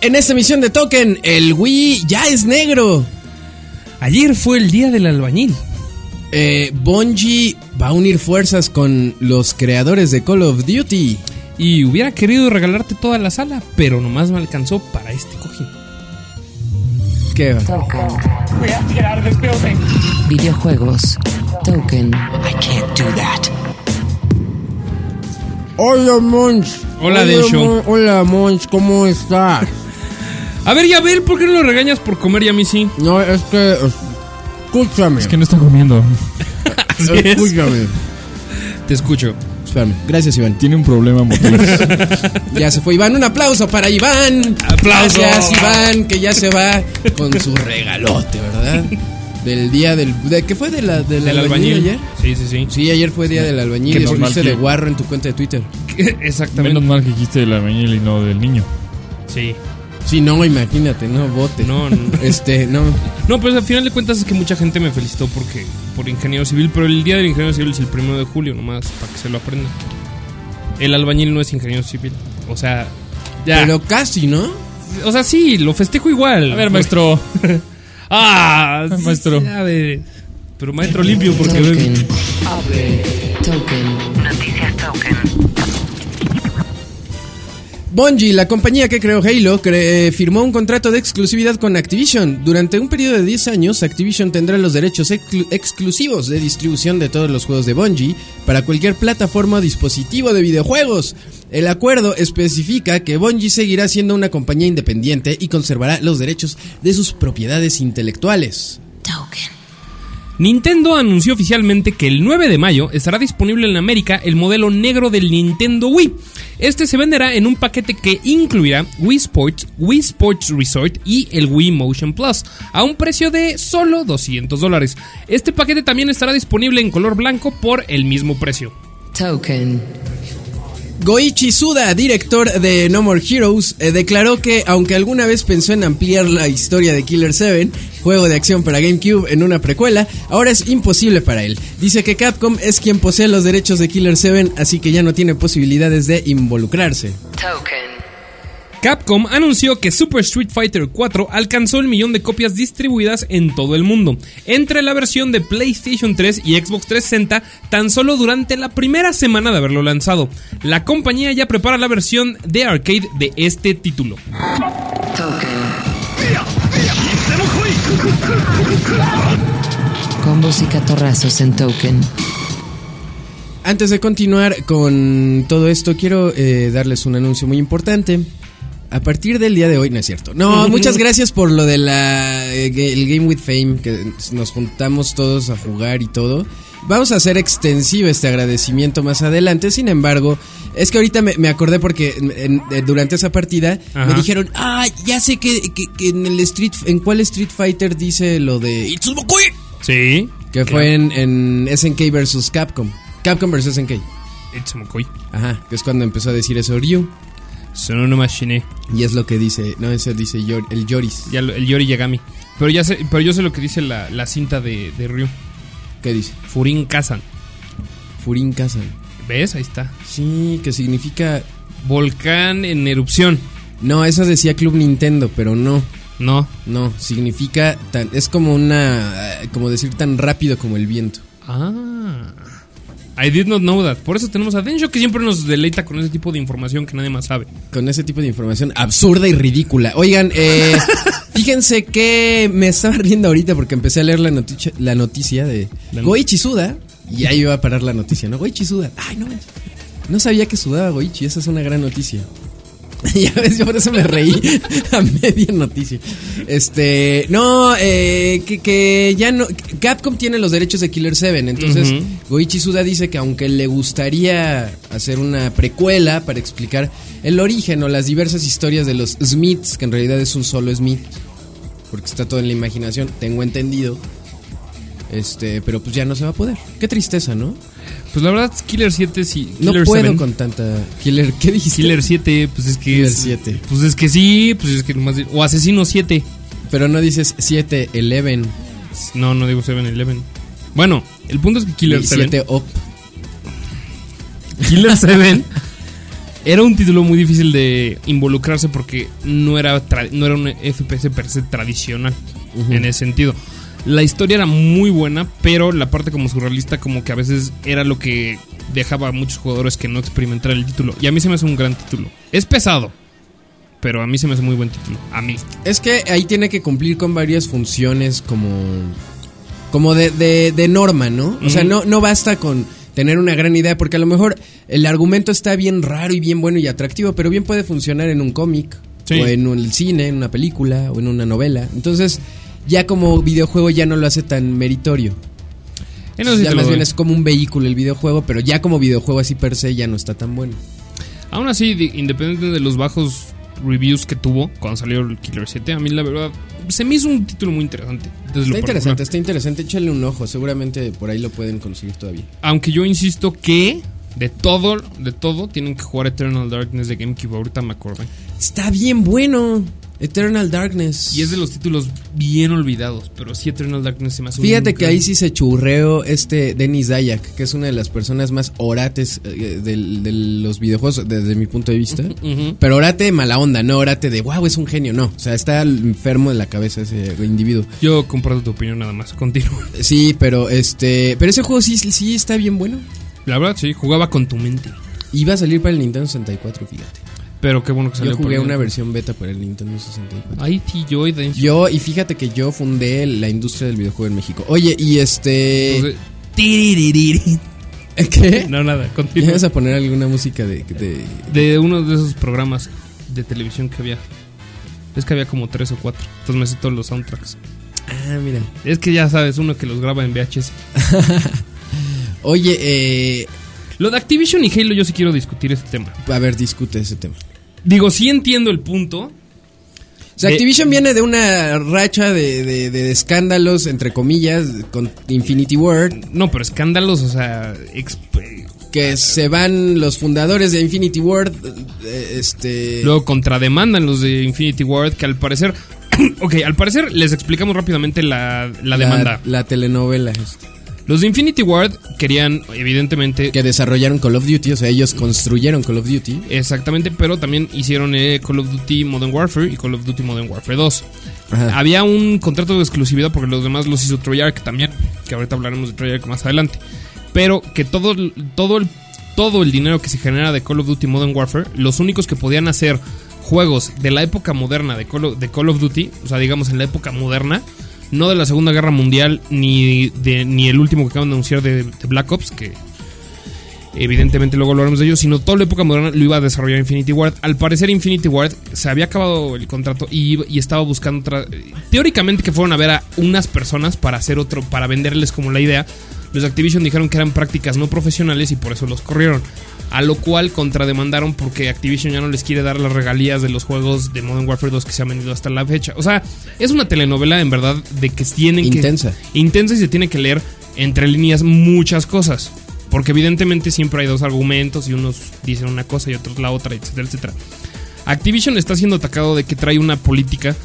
En esta emisión de Token, el Wii ya es negro. Ayer fue el día del albañil. Bungie va a unir fuerzas con los creadores de Call of Duty. Y hubiera querido regalarte toda la sala, pero nomás me alcanzó para este cojín. ¿Qué va? Token. Videojuegos. Token. I can't do that. Hola, Mons. Hola, Densho. Hola, Mons, ¿cómo estás? A ver, Yabel, ¿por qué no lo regañas por comer y a mí sí? No, es que... Escúchame. Es que no está comiendo. Escúchame. Te escucho. Espérame. Gracias, Iván. Tiene un problema motor. Ya se fue Iván. Un aplauso para Iván. ¡Aplausos! Gracias, Iván, que ya se va con su regalote, ¿verdad? Del día del... ¿Qué fue? ¿Del albañil ayer? Sí, sí, sí. Sí, ayer fue día del albañil. Qué Y normal estuviste que- de guarro en tu cuenta de Twitter. Exactamente. Menos mal que dijiste del albañil y no del niño. Sí. Sí, no, imagínate, no vote. No. No. No, pues al final de cuentas es que mucha gente me felicitó por ingeniero civil, pero el día del ingeniero civil es el 1 de julio, nomás, para que se lo aprendan. El albañil no es ingeniero civil. O sea, ya. Pero casi, ¿no? O sea, sí, lo festejo igual. A ver, maestro. Sí, Maestro. a ver. Pero maestro limpio, porque... Token. Token. Noticias Token. Bungie, la compañía que creó Halo, firmó un contrato de exclusividad con Activision. Durante un periodo de 10 años, Activision tendrá los derechos exclusivos de distribución de todos los juegos de Bungie para cualquier plataforma o dispositivo de videojuegos. El acuerdo especifica que Bungie seguirá siendo una compañía independiente y conservará los derechos de sus propiedades intelectuales. Token. Nintendo anunció oficialmente que el 9 de mayo estará disponible en América el modelo negro del Nintendo Wii. Este se venderá en un paquete que incluirá Wii Sports, Wii Sports Resort y el Wii Motion Plus, a un precio de solo $200. Este paquete también estará disponible en color blanco por el mismo precio. Token. Goichi Suda, director de No More Heroes, declaró que aunque alguna vez pensó en ampliar la historia de Killer 7, juego de acción para GameCube, en una precuela, ahora es imposible para él. Dice que Capcom es quien posee los derechos de Killer 7, así que ya no tiene posibilidades de involucrarse. Token. Capcom anunció que Super Street Fighter 4 alcanzó el 1.000.000 de copias distribuidas en todo el mundo, entre la versión de PlayStation 3 y Xbox 360, tan solo durante la primera semana de haberlo lanzado. La compañía ya prepara la versión de arcade de este título. Token. Combos y catorrazos en Token. Antes de continuar con todo esto, quiero darles un anuncio muy importante. A partir del día de hoy, no es cierto. No, muchas gracias por lo de el Game with Fame, que nos juntamos todos a jugar y todo. Vamos a hacer extensivo este agradecimiento más adelante. Sin embargo, es que ahorita me acordé porque durante esa partida me dijeron, ya sé que en el en cuál Street Fighter dice lo de Itsumokui. Sí. Que fue en SNK versus Capcom. Capcom versus SNK. Itsumokui. Ajá, que es cuando empezó a decir eso Ryu. Son una machine. Y es lo que dice, no, ese dice el Yoris. Ya el Yori Yagami. Pero yo sé lo que dice la cinta de Ryu. ¿Qué dice? Furin Kazan. Furin Kazan. ¿Ves? Ahí está. Sí, que significa... Volcán en erupción. No, eso decía Club Nintendo, pero no. No. No, significa... es como como decir tan rápido como el viento. I did not know that. Por eso tenemos a Densho, que siempre nos deleita con ese tipo de información que nadie más sabe. Con ese tipo de información absurda y ridícula. Oigan, fíjense que me estaba riendo ahorita porque empecé a leer la noticia de Goichi Suda. Y ahí iba a parar la noticia, ¿no? Goichi Suda. Ay, no sabía que sudaba Goichi. Esa es una gran noticia. Ya ves, yo por eso me reí a media noticia. Que ya no. Capcom tiene los derechos de Killer 7. Entonces, Goichi Suda dice que aunque le gustaría hacer una precuela para explicar el origen o las diversas historias de los Smiths, que en realidad es un solo Smith, porque está todo en la imaginación, tengo entendido. Pero pues ya no se va a poder. Qué tristeza, ¿no? Pues la verdad, Killer 7 sí. No Killer puedo 7. con tanta. Killer, ¿qué dijiste? Killer 7, pues es que. Killer 7. Pues es que sí, pues es que nomás. O Asesino 7. Pero no dices 7-11. No digo 7-11. Bueno, el punto es que Killer 7. 7 Up. Killer 7 Era un título muy difícil de involucrarse porque no era un FPS per se tradicional en ese sentido. La historia era muy buena, pero la parte como surrealista como que a veces era lo que dejaba a muchos jugadores que no experimentaran el título. Y a mí se me hace un gran título. Es pesado, pero a mí se me hace muy buen título. A mí. Es que ahí tiene que cumplir con varias funciones como de norma, ¿no? O sea, no basta con tener una gran idea, porque a lo mejor el argumento está bien raro y bien bueno y atractivo, pero bien puede funcionar en un cómic, Sí. o en el cine, en una película, o en una novela. Entonces, ya como videojuego ya no lo hace tan meritorio. Eso sí Ya te lo más doy. bien es como un vehículo el videojuego, pero ya como videojuego así per se ya no está tan bueno. Aún así, independientemente de los bajos reviews que tuvo cuando salió el Killer 7, a mí la verdad se me hizo un título muy interesante. Está interesante, échale un ojo, seguramente por ahí lo pueden conseguir todavía. Aunque yo insisto que de todo tienen que jugar Eternal Darkness de GameCube, ahorita me acordé. Está bien bueno, Eternal Darkness. Y es de los títulos bien olvidados, pero sí Eternal Darkness se me hace Fíjate un que ahí sí se churreó Denis Dayak, que es una de las personas más orates de los videojuegos desde mi punto de vista. Pero orate mala onda, no orate de wow, es un genio, no. O sea, está enfermo de la cabeza ese individuo. Yo comparto tu opinión nada más, continúa. Sí, pero pero ese juego sí está bien bueno. La verdad sí, jugaba con tu mente. Iba a salir para el Nintendo 64, fíjate. Pero qué bueno que salió. Yo jugué por una ahí. versión beta para el Nintendo 64. Ahí sí, Y fíjate que yo fundé la industria del videojuego en México. Oye, y Entonces, ¿qué? no, nada, ¿Me continúa. vas a poner alguna música De uno de esos programas de televisión que había. Es que había como 3 o 4. Entonces me sé todos los soundtracks. Ah, mira. Es que ya sabes, uno que los graba en VHS. Oye, Lo de Activision y Halo, yo sí quiero discutir ese tema. a ver, discute ese tema. Digo, sí entiendo el punto. O sea, Activision viene de una racha de escándalos, entre comillas, con Infinity Ward, No, pero escándalos, o sea, que se van los fundadores de Infinity Ward, luego contrademandan los de Infinity Ward, que al parecer... Ok, al parecer les explicamos rápidamente la demanda. La telenovela Los de Infinity Ward querían, evidentemente... que desarrollaron Call of Duty, o sea, ellos construyeron Call of Duty. Exactamente, pero también hicieron Call of Duty Modern Warfare y Call of Duty Modern Warfare 2. Ajá. Había un contrato de exclusividad porque los demás los hizo Treyarch también, que ahorita hablaremos de Treyarch más adelante. Pero que todo el dinero que se genera de Call of Duty Modern Warfare, los únicos que podían hacer juegos de la época moderna de Call of Duty, o sea, digamos en la época moderna, no de la Segunda Guerra Mundial ni el último que acaban de anunciar de Black Ops, que evidentemente luego hablaremos de ellos, sino toda la época moderna lo iba a desarrollar Infinity Ward. Al parecer Infinity Ward se había acabado el contrato y estaba buscando teóricamente que fueron a ver a unas personas para hacer para venderles como la idea. Los de Activision dijeron que eran prácticas no profesionales y por eso los corrieron. A lo cual contrademandaron porque Activision ya no les quiere dar las regalías de los juegos de Modern Warfare 2 que se han vendido hasta la fecha. O sea, es una telenovela en verdad de que tienen Intensa. Intensa y se tiene que leer entre líneas muchas cosas. Porque evidentemente siempre hay dos argumentos y unos dicen una cosa y otros la otra, etcétera, etcétera. Activision está siendo atacado de que trae una política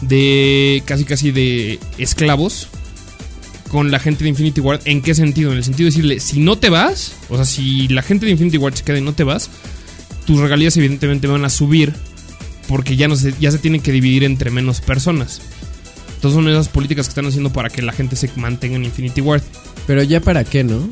de casi de esclavos con la gente de Infinity Ward. ¿En qué sentido? En el sentido de decirle, si no te vas, o sea, si la gente de Infinity Ward se queda y no te vas, tus regalías evidentemente van a subir porque ya se tienen que dividir entre menos personas. Entonces son esas políticas que están haciendo para que la gente se mantenga en Infinity Ward. Pero ya para qué, ¿no?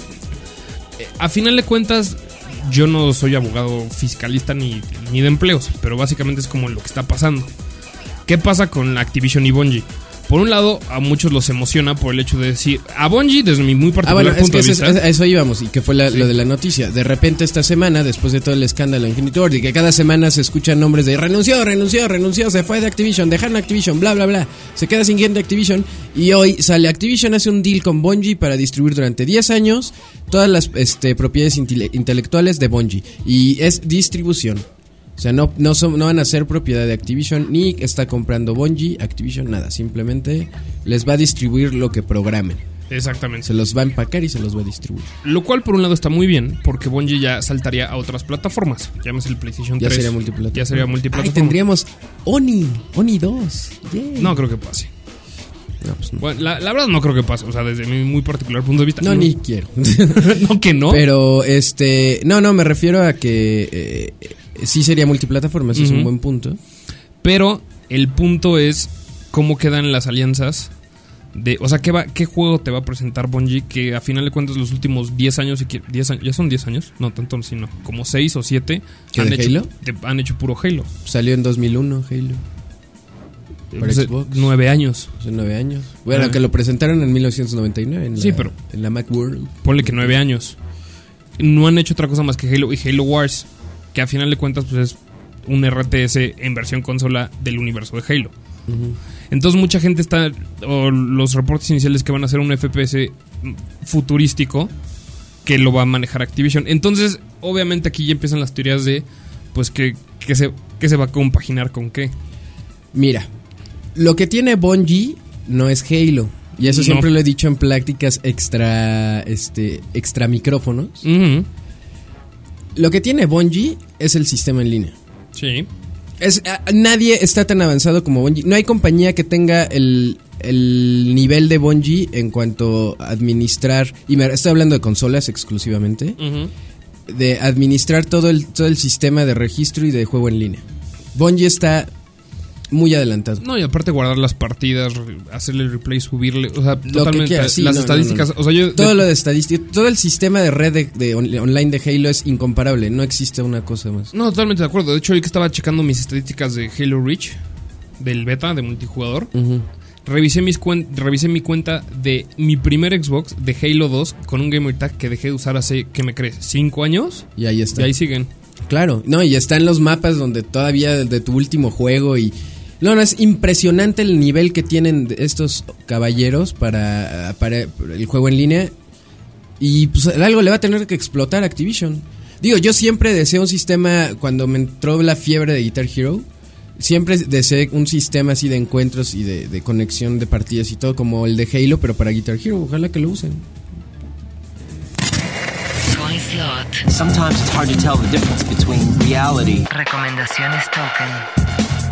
A final de cuentas, yo no soy abogado fiscalista ni de empleos, pero básicamente es como lo que está pasando. ¿Qué pasa con Activision y Bungie? Por un lado, a muchos los emociona por el hecho de decir... A Bungie, desde mi muy particular punto de vista... a eso íbamos, y que fue lo de la noticia. De repente esta semana, después de todo el escándalo en Infinity Ward, y que cada semana se escuchan nombres de renunció, se fue de Activision, dejaron Activision, bla, bla, bla. Se queda sin gente Activision, y hoy sale Activision, hace un deal con Bungie para distribuir durante 10 años todas las propiedades intelectuales de Bungie. Y es distribución. O sea, no van a ser propiedad de Activision, ni está comprando Bungie, Activision, nada. Simplemente les va a distribuir lo que programen. Exactamente. Se los va a empacar y se los va a distribuir. Lo cual, por un lado, está muy bien, porque Bungie ya saltaría a otras plataformas. Llámese el PlayStation 3. Ya sería multiplataforma. Ya sería multiplataforma. Ay, tendríamos Oni 2. Yay. No creo que pase. No, pues no. Bueno, la verdad no creo que pase. O sea, desde mi muy particular punto de vista. No, ni quiero. No, que no. Pero, no, me refiero a que Sí sería multiplataforma, ese es un buen punto. Pero el punto es cómo quedan las alianzas. O sea, ¿qué juego te va a presentar Bungie? Que a final de cuentas los últimos 10 años, ¿ya son 10 años? No, tanto sí, no. Como 6 o 7 han hecho puro Halo. Salió en 2001 Halo. Para Xbox. 9 años. Hace 9 años. Bueno, que lo presentaron en 1999 pero en la Macworld. Ponle que 9 años. No han hecho otra cosa más que Halo y Halo Wars, que a final de cuentas pues es un RTS en versión consola del universo de Halo. Entonces mucha gente está, o los reportes iniciales que van a hacer un FPS futurístico que lo va a manejar Activision. Entonces obviamente aquí ya empiezan las teorías de pues que se va a compaginar con qué. Mira, lo que tiene Bungie no es Halo, y eso siempre lo he dicho en pláticas extra micrófonos. Lo que tiene Bungie es el sistema en línea. Sí. Nadie está tan avanzado como Bungie. No hay compañía que tenga el nivel de Bungie en cuanto a administrar, y estoy hablando de consolas exclusivamente, de administrar todo el sistema de registro y de juego en línea. Bungie está muy adelantado. No, y aparte guardar las partidas, hacerle el replay, subirle, o sea, totalmente quiera, sí, las estadísticas, o sea, lo de estadística, todo el sistema de red de online de Halo es incomparable, no existe una cosa más. No, totalmente de acuerdo. De hecho, hoy que estaba checando mis estadísticas de Halo Reach, del beta de multijugador, revisé mi cuenta de mi primer Xbox de Halo 2 con un gamer tag que dejé de usar hace, ¿qué me crees? 5 años. Y ahí está. Y ahí siguen. Claro, no, y están los mapas donde todavía de tu último juego y... No, es impresionante el nivel que tienen estos caballeros para el juego en línea. Y pues algo le va a tener que explotar Activision. Digo, yo siempre deseé un sistema, cuando me entró la fiebre de Guitar Hero, siempre deseé un sistema así de encuentros y de conexión de partidas y todo, como el de Halo, pero para Guitar Hero. Ojalá que lo usen. Sometimes it's hard to tell the difference between reality. Recomendaciones Token.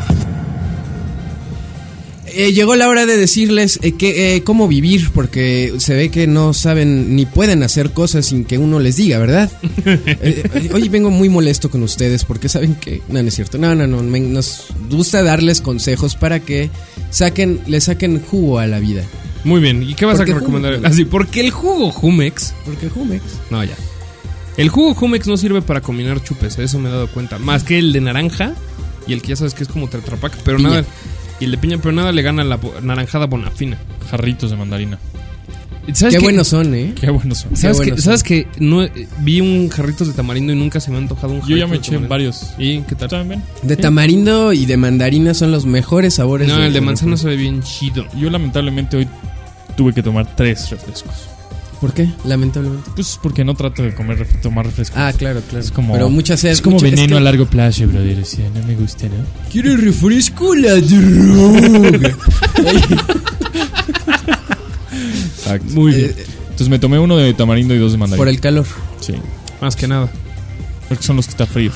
Llegó la hora de decirles cómo vivir, porque se ve que no saben ni pueden hacer cosas sin que uno les diga, ¿verdad? Hoy vengo muy molesto con ustedes porque saben que... No es cierto. No. Nos gusta darles consejos para que le saquen jugo a la vida. Muy bien. ¿Y qué vas a recomendar? Así, ¿por qué el jugo Jumex? Porque Jumex. No, ya. El jugo Jumex no sirve para combinar chupes, eso me he dado cuenta. Más que el de naranja y el que ya sabes que es como Tetra Pak, pero piña. Nada... Y el de piña, pero nada le gana la naranjada Bonafina. Jarritos de mandarina. Qué buenos son, ¿eh? Qué buenos son. ¿Sabes que no vi un jarritos de tamarindo y nunca se me ha antojado un jarrito? Yo ya me eché varios. ¿Y qué tal? ¿También? De tamarindo y de mandarina son los mejores sabores. No, el de manzana se ve bien chido. Yo lamentablemente hoy tuve que tomar 3 refrescos. ¿Por qué? Lamentablemente. Pues porque no trato de tomar refrescos. Ah, claro. Es como, pero mucha sed. Es como veneno a largo plazo, brother. O sea, no me gusta, ¿no? ¿Quiere refresco? La droga. Exacto. Muy bien. Entonces me tomé uno de tamarindo y 2 de mandarina. Por el calor. Sí. Más que nada. Porque son los que está frío.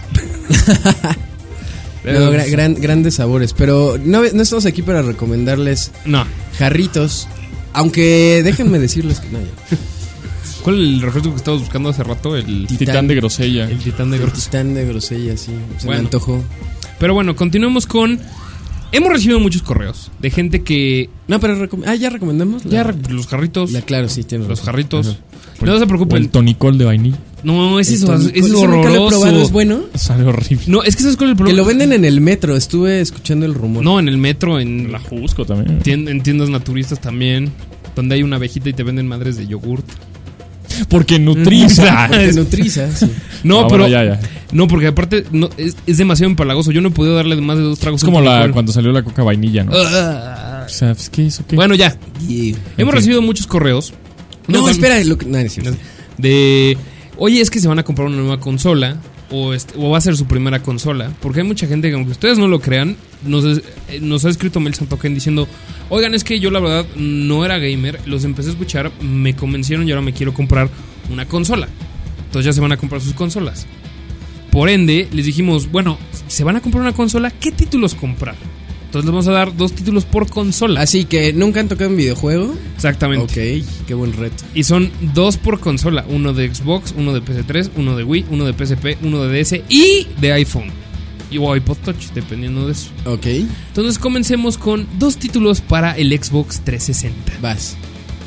No, grandes sabores. Pero no estamos aquí para recomendarles jarritos. Aunque déjenme decirles que no. ¿Cuál es el refresco que estabas buscando hace rato? El Titán de Grosella. El Titán de Grosella. Titán de Grosella, sí. Se me antojó. Pero bueno, continuemos con... Hemos recibido muchos correos de gente que... No, pero ya recomendamos. Los jarritos. Claro, sí, tiene los jarritos. No se preocupen. El tonicol de vainilla. No, es horroroso. Nunca lo he probado, ¿es bueno? Sale horrible. No, es que ¿sabes cuál es el problema? Que lo venden en el metro, estuve escuchando el rumor. No, en el metro, en la Jusco también. En tiendas naturistas también, donde hay una abejita y te venden madres de yogurt. Porque nutriza. Nutriza, sí. No, pero ya. No, porque aparte es demasiado empalagoso. Yo no he podido darle más de 2 tragos. Es como cuando salió la coca vainilla, ¿no? O sea, ¿qué es? Okay. Bueno, ya. Hemos recibido muchos correos. No, espera. No, es cierto. Oye, es que se van a comprar una nueva consola o va a ser su primera consola. Porque hay mucha gente que, aunque ustedes no lo crean, nos ha escrito Mel Santoken diciendo: oigan, es que yo la verdad no era gamer, los empecé a escuchar, me convencieron y ahora me quiero comprar una consola. Entonces ya se van a comprar sus consolas. Por ende, les dijimos, bueno, ¿se van a comprar una consola? ¿Qué títulos comprar? Entonces les vamos a dar 2 títulos por consola. Así que nunca han tocado un videojuego. Exactamente. Ok, qué buen reto. Y son 2 por consola. Uno de Xbox, uno de PS3, uno de Wii, uno de PSP, uno de DS y de iPhone. Y o iPod Touch, dependiendo de eso. Ok, Entonces comencemos con 2 títulos para el Xbox 360. vas.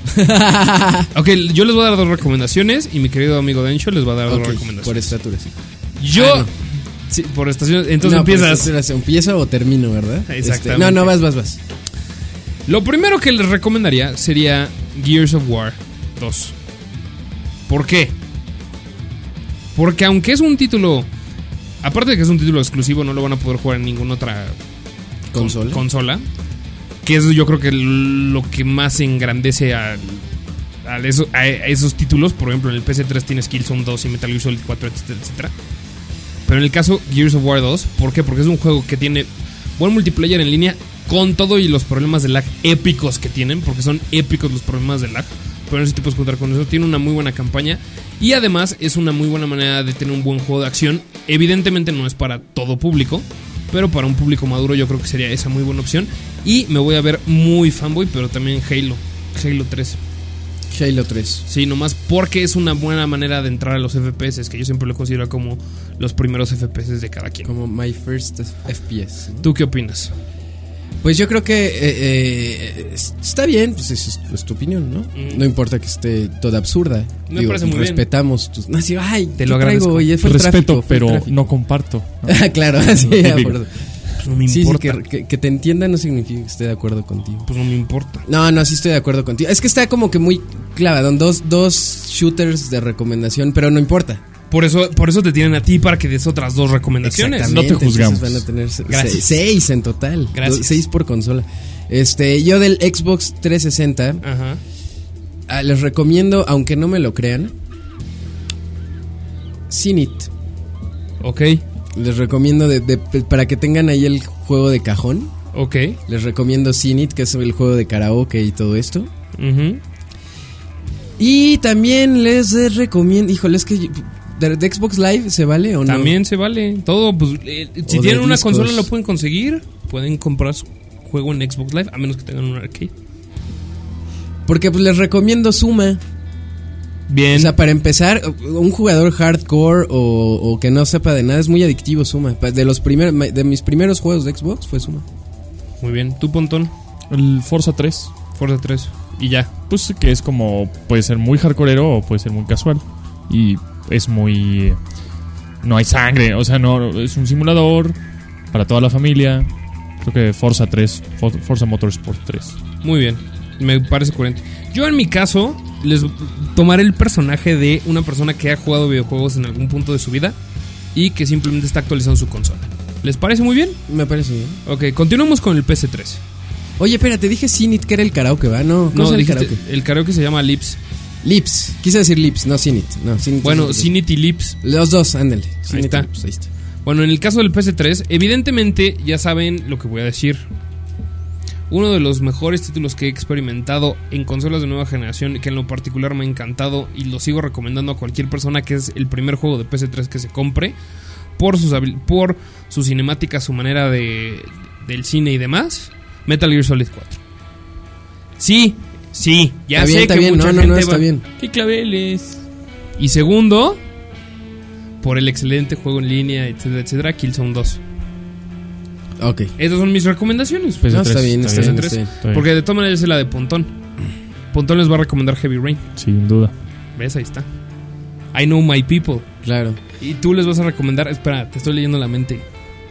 Ok, yo les voy a dar 2 recomendaciones y mi querido amigo Dencho les va a dar 2 Ok, recomendaciones. por estatura, sí. Yo... no. Sí, por estación. Entonces No, por empiezas. estatura, ¿empiezo o termino, verdad? Exactamente. No, vas. Lo primero que les recomendaría sería Gears of War 2. ¿Por qué? Porque aunque es un título... Aparte de que es un título exclusivo, no lo van a poder jugar en ninguna otra consola. Que es yo creo que lo que más engrandece a esos títulos. Por ejemplo, en el PS3 tienes Killzone 2 y Metal Gear Solid 4, etcétera. Pero en el caso Gears of War 2, ¿por qué? Porque es un juego que tiene buen multiplayer en línea, con todo y los problemas de lag épicos que tienen, porque son épicos los problemas de lag, pero no sé si te puedes contar con eso. Tiene una muy buena campaña y además es una muy buena manera de tener un buen juego de acción. Evidentemente no es para todo público, pero para un público maduro yo creo que sería esa muy buena opción. Y me voy a ver muy fanboy, pero también Halo 3. Halo 3. Sí, nomás porque es una buena manera de entrar a los FPS, que yo siempre lo considero como los primeros FPS de cada quien. Como my first FPS, ¿no? ¿Tú qué opinas? Pues yo creo que está bien, pues es tu opinión, ¿no? No importa que esté toda absurda. Me parece muy bien. Respetamos tus... No, sí, ay, te lo agradezco. Oye, fue el Respeto, tráfico, fue el pero tráfico. no comparto, ¿no? Claro, así Lo ya, típico. por- Pues no me Sí, importa. que te entienda no significa que esté de acuerdo contigo. Pues no me importa. No, sí estoy de acuerdo contigo. Es que está como que muy clavado, dos shooters de recomendación, pero no importa. Por eso te tienen a ti para que des otras 2 recomendaciones. Exactamente, No te juzgamos. entonces van a tener Gracias. 6 en total. Gracias. 6 por consola. Yo del Xbox 360 Ajá. les recomiendo, aunque no me lo crean, Zenith. Ok. Les recomiendo para que tengan ahí el juego de cajón. Ok. Les recomiendo Zenith, que es el juego de karaoke y todo esto. Ujú. Y también les recomiendo, híjole, es que de Xbox Live se vale o no. También se vale. Todo, pues, si O de tienen una discos. consola lo pueden conseguir. Pueden comprar su juego en Xbox Live, a menos que tengan un arcade. Porque pues les recomiendo Suma. Bien. O sea, para empezar, un jugador hardcore o que no sepa de nada es muy adictivo Suma. De mis primeros juegos de Xbox fue Suma. Muy bien. ¿Tú, Pontón? El Forza 3, Forza 3. Y ya. pues que es como, puede ser muy hardcoreero o puede ser muy casual. Y es muy... no hay sangre, o sea, no, es un simulador para toda la familia. Creo que Forza 3, Forza Motorsport 3. Muy bien. Me parece coherente. Yo en mi caso les tomaré el personaje de una persona que ha jugado videojuegos en algún punto de su vida y que simplemente está actualizando su consola. ¿Les parece muy bien? Me parece bien. Ok, continuamos con el PS3. Oye, espérate, dije Zenith que era el karaoke, ¿va? No, No, es el dijiste, karaoke? el karaoke se llama Lips. Lips, quise decir Lips, no Zenith. No, Zenith Bueno, es el- Zenith y Lips. Los dos, ándale. Zenith y está. Lips, ahí está. Bueno, en el caso del PS3, evidentemente ya saben lo que voy a decir. Uno de los mejores títulos que he experimentado en consolas de nueva generación, que en lo particular me ha encantado y lo sigo recomendando a cualquier persona, que es el primer juego de PS3 que se compre, por su cinemática, su manera del cine y demás, Metal Gear Solid 4. Sí, ya sé Está que bien, mucha no, gente está va... bien. ¡Qué claveles! Y segundo, por el excelente juego en línea, etcétera, Killzone 2. Ok. Esas son mis recomendaciones. PS3, No, está bien, está bien. PS3. Está bien. Porque de todas maneras es la de Pontón. Pontón les va a recomendar Heavy Rain. Sin duda. ¿Ves? Ahí está. I Know My People. Claro. Y tú les vas a recomendar... Espera, te estoy leyendo la mente.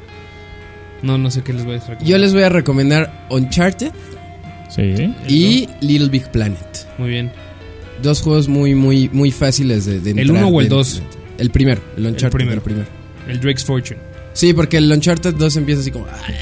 No sé qué les voy a recomendar. Yo les voy a recomendar Uncharted Sí. y Little Big Planet. Muy bien. Dos juegos muy fáciles de entrar. ¿El 1 o el 2? El primero, el Uncharted. primero. El primero. El Drake's Fortune. Sí, porque el Uncharted 2 empieza así como...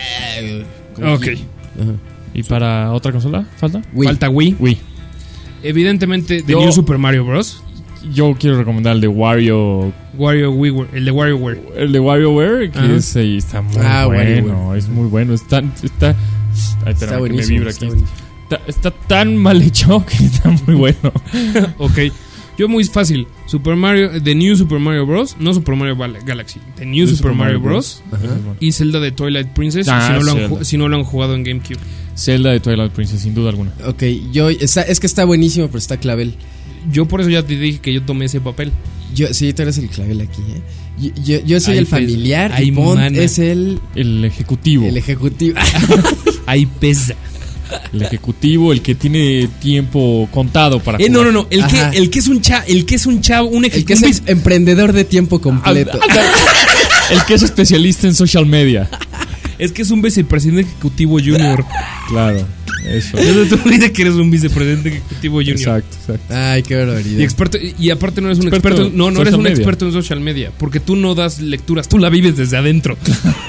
Ok. Ajá. ¿Y para otra consola? ¿Falta? Wii. Falta Wii. Wii. Evidentemente, The Yo- New Super Mario Bros. Yo quiero recomendar el de WarioWare. El de WarioWare. El de WarioWare, que Ajá. está muy Ah, bueno. WarioWare. Es muy bueno. Está ay, espérame, que me buenísimo, vibra está aquí. buenísimo. Está tan mal hecho que está muy bueno. Ok. Yo muy fácil. The New Super Mario Bros. No Super Mario Galaxy. The New Super Mario Bros. Y Zelda de Twilight Princess. Si no lo han jugado en GameCube. Zelda de Twilight Princess, sin duda alguna. Ok, es que está buenísimo, pero está clavel. Yo por eso ya te dije que yo tomé ese papel. Sí, tú eres el clavel aquí, Yo soy Ay, el familiar ay, y Pont mana. es el ejecutivo. El ejecutivo. Ahí pesa. El ejecutivo, el que tiene tiempo contado para jugar. No. El que es un chavo, un El que es emprendedor de tiempo completo. El que es especialista en social media. Es que es un vicepresidente ejecutivo junior. Claro, eso. Tú dices que eres un vicepresidente ejecutivo junior. Exacto. Ay, qué barbaridad. Y aparte no eres un experto. No eres un experto en social media. Porque tú no das lecturas, tú la vives desde adentro.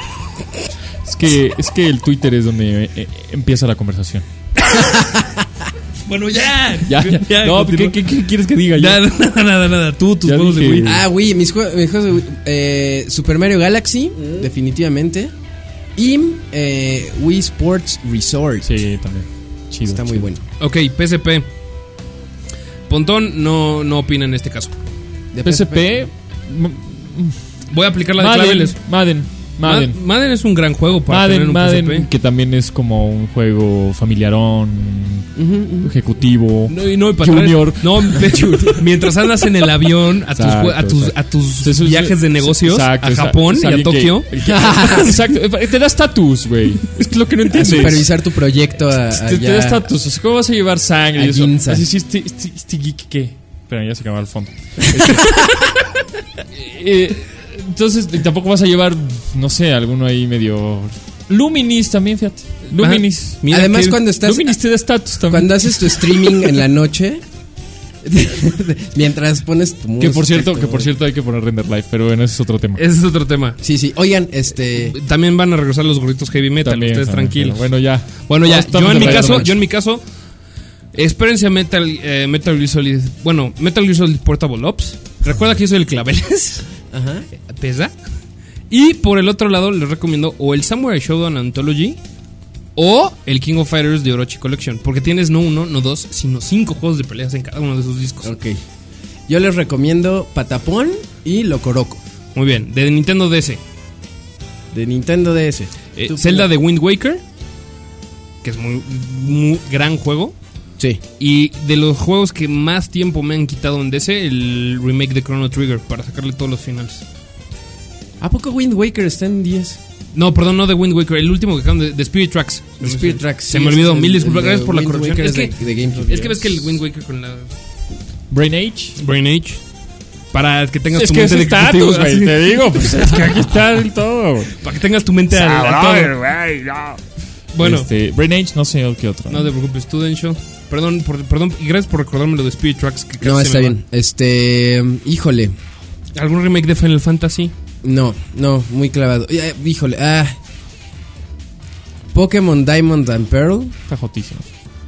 Es que el Twitter es donde empieza la conversación. Bueno, ya. No, ¿qué quieres que diga? Nada. Tus Ya juegos de dije. Wii. Wii, mis juegos de Super Mario Galaxy, definitivamente. Y Wii Sports Resort. Sí, también. Chido. Está muy bueno. Ok, PSP. Pontón no opina en este caso. De PSP. Voy a aplicar la de claveles. Madden. Es un gran juego para tener un PSP. Que también es como un juego familiarón, ejecutivo, No, junior. Mientras andas en el avión a tus viajes de negocios a Japón y a Tokio. Exacto, te da estatus, güey. Es que lo que no A entiendes. supervisar tu proyecto Te da estatus. O sea, ¿cómo vas a llevar sangre? A Y eso? Ginza. Así, sí, este geek, ¿qué? Espera, ya se acabó al fondo. Entonces, tampoco vas a llevar, no sé, alguno ahí medio... Luminis también, fíjate. Luminis. Mira Además, que- cuando estás Luminis te da estatus también. cuando haces tu streaming en la noche, mientras pones tu música. Que por cierto hay que poner Render Live, pero bueno, ese es otro tema. Ese es otro tema. Sí. Oigan, También van a regresar los gorritos heavy metal, También, ustedes también, tranquilos. pero bueno, ya. Bueno, ya. Estamos Yo en de mi caso, espérense a Metal Gear Solid. Bueno, Metal Gear Solid Portable Ops. Recuerda que yo soy el claveles. Ajá. Pesa. Y por el otro lado, les recomiendo o el Samurai Shodown Anthology o el King of Fighters de Orochi Collection. Porque tienes no uno, no dos, sino 5 juegos de peleas en cada uno de esos discos. Ok. Yo les recomiendo Patapón y Locoroco, Muy bien. De Nintendo DS. de Nintendo DS. Zelda de Wind Waker, que es muy gran juego. Sí. Y de los juegos que más tiempo me han quitado en DS, el remake de Chrono Trigger para sacarle todos los finales. ¿A poco Wind Waker está en 10? No, perdón, no de Wind Waker, el último que acaban de Spirit Tracks. Spirit Tracks. Se me olvidó, mil disculpas, el de gracias por la Wind corrección. Waker Es es que, de GameCube. es que ves que el Wind Waker con la Brain Age. Brain Age, para que tengas Es tu que mente es de estatus, ejecutivo, güey. así, Te digo, pues es que aquí está el todo. para que tengas tu mente al todo. Bueno, Brain Age, no sé qué otro. no te preocupes, Student Show. Perdón, y gracias por recordarme lo de Spirit Tracks. Que casi No, se está me va. bien. Híjole. ¿Algún remake de Final Fantasy? No, muy clavado. Híjole. Pokémon Diamond and Pearl. Está jotísimo.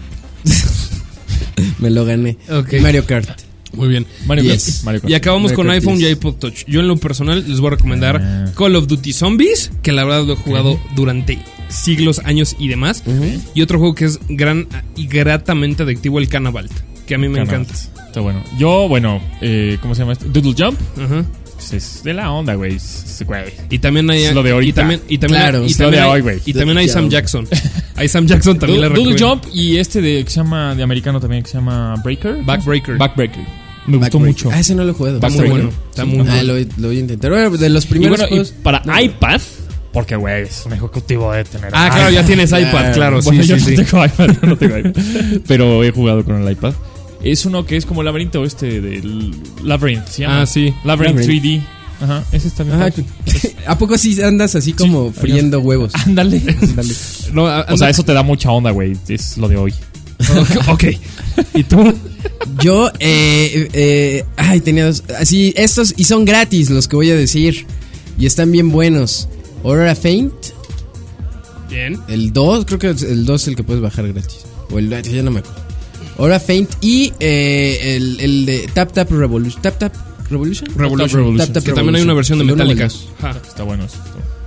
Me lo gané. Ok. Y Mario Kart. Muy bien. Mario Yes. Kart. Y acabamos Mario con Kart iPhone 10. y iPod Touch. Yo en lo personal les voy a recomendar Call of Duty Zombies, que la verdad lo he jugado durante siglos, años y demás. Y otro juego que es gran y gratamente adictivo, el Cannavalt, que a mí me encanta. Está bueno. Yo, ¿cómo se llama esto? Doodle Jump. Ajá. Pues es de la onda, güey. Güey. Y también hay Es lo de ahorita. Claro, y es lo también de hay, hoy, güey. y también hay Sam Jackson. Hay Sam Jackson también le Doodle recomiendo. Jump y que se llama de americano también, que se llama Breaker. Backbreaker. Backbreaker. Me gustó Backbreaker. mucho. Ese no lo he jugado. Está muy Backbreaker. bueno. Está muy bueno. Lo voy a intentar. Bueno, de los Y primeros bueno, juegos. y para iPad, porque, güey, es un ejecutivo de tener. Ah, claro, ya tienes iPad, claro. Bueno, Sí, yo sí, no sí. tengo iPad, yo no tengo iPad. Pero he jugado con el iPad. Es uno que es como laberinto del Labyrinth, ¿se llama? Ah, sí. Labyrinth Labyrinth. 3D. Ajá, ese está bien. Ajá. padre. ¿A poco sí andas así como friendo huevos? Ándale, ándale. No, O sea, eso te da mucha onda, güey. Es lo de hoy. Ok. ¿Y tú? Yo, tenía dos. Así, estos, y son gratis los que voy a decir. Y están bien buenos. Aurora Faint, Bien. el 2, creo que el 2 es el que puedes bajar gratis. O el ya no me acuerdo. Aurora Faint y el de Tap Tap Revolution. Tap Tap Revolution. Revolution. Tap Tap Que también hay una versión de El uno o el Metallica. dos. Ja. Está bueno eso.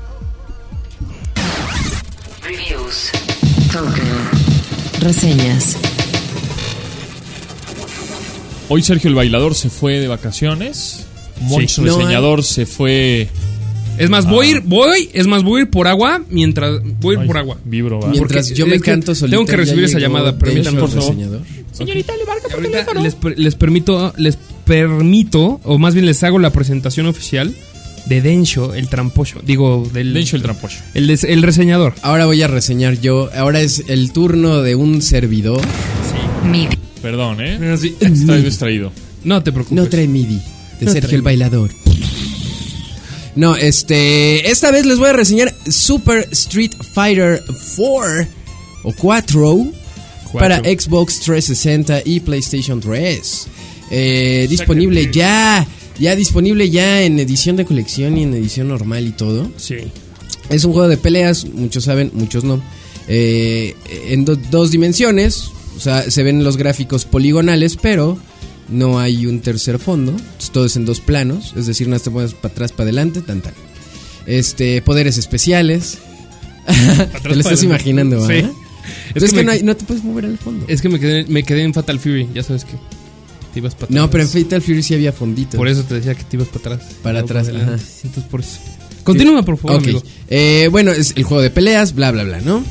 Reviews. Token. Reseñas. Hoy Sergio el Bailador se fue de vacaciones. Monch Sí. Reseñador se fue. Es más, voy a ir por agua mientras. Voy a ir Ay, por agua. Vibro, va. Mientras Porque yo me es que canto solito. tengo que recibir ya esa llegó llamada, permítanme, Dencho, por favor. reseñador. Señorita, le marca por teléfono. Les permito, o más bien les hago la presentación oficial de Dencho, el trampocho. Digo, del. Dencho el Trampocho. El reseñador. Ahora voy a reseñar yo. Ahora es el turno de un servidor. MIDI. Perdón, Sí. Está distraído. No te preocupes. No trae MIDI. De No Sergio trae el Bailador. No, esta vez les voy a reseñar Super Street Fighter 4 o 4 para Xbox 360 y PlayStation 3. Disponible ya disponible ya en edición de colección y en edición normal y todo. Sí. Es un juego de peleas, muchos saben, muchos no. En dos dimensiones, o sea, se ven los gráficos poligonales, pero no hay un tercer fondo. Todo es en dos planos, es decir, no te mueves para atrás, para adelante, tan. Poderes especiales. Te lo estás imaginando, Sí. ¿verdad? Es Es que que no te puedes mover al fondo. Es que me quedé en Fatal Fury, ya sabes que te ibas para atrás. No, pero en Fatal Fury sí había fondito. Por eso te decía que te ibas para atrás. Para No, atrás, adelante. ajá. Entonces por eso. Continúa, por favor, Ok. amigo. Bueno, es el juego de peleas, bla, bla, bla, ¿no?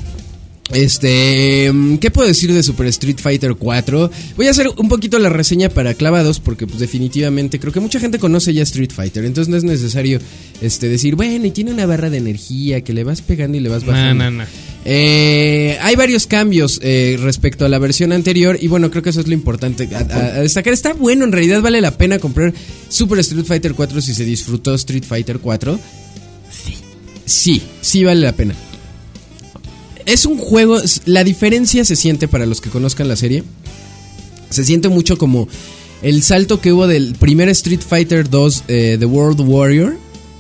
¿Qué puedo decir de Super Street Fighter 4? Voy a hacer un poquito la reseña para clavados porque pues definitivamente creo que mucha gente conoce ya Street Fighter, entonces no es necesario decir, bueno, y tiene una barra de energía que le vas pegando y le vas bajando. No. Hay varios cambios respecto a la versión anterior y bueno, creo que eso es lo importante a destacar. Está bueno, en realidad vale la pena comprar Super Street Fighter 4 si se disfrutó Street Fighter 4. Sí vale la pena. Es un juego, la diferencia se siente para los que conozcan la serie. Se siente mucho como el salto que hubo del primer Street Fighter 2 The World Warrior